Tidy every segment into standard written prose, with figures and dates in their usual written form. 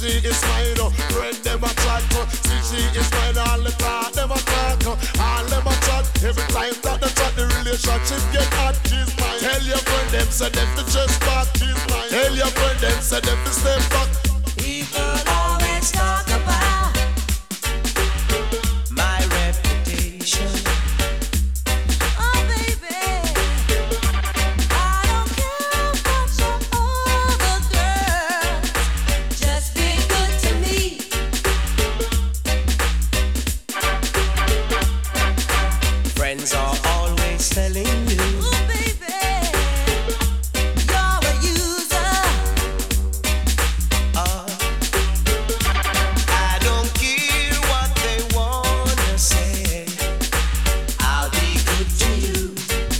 she is mine. Friend them a chat, see she is mine. All the talk them a talk, all them a chat. Every time that they chat, the relationship get hot. She's mine. Tell your friend them say them to just back. She's mine. Tell your friend them say them to step back. People always talk about my reputation. Oh baby, I don't care about some other girls. Just be good to me. Friends are always telling you, Oh baby, you're a user. I don't care what they wanna say. I'll be good to you.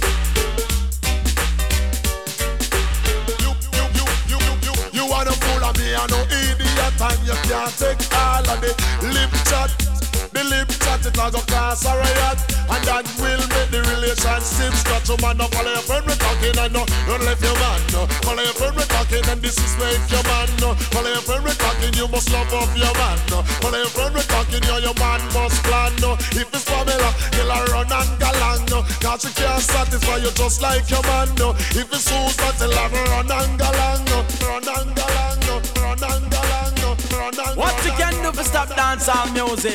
You wanna fool of me, I no idiot, and you can't take all of the lip chat. The lip chat, it a go cause a riot, and that will make the relationship scratch. You man, no follow your friend, we talking, and no, don't left your man, no. Follow your friend, we talking, and this is make your man, no. Follow your friend, we talking, you must love up your man, no. Follow your friend, we talking, you your man must plan, no. If it's Pamela, you'll run and galang, no. Cause she can't satisfy you just like your man, no. If it's Susan, tell her run and galang, no. Run and galang, no. Run and galang, no. Run and galang. What you can do for stop dancehall music?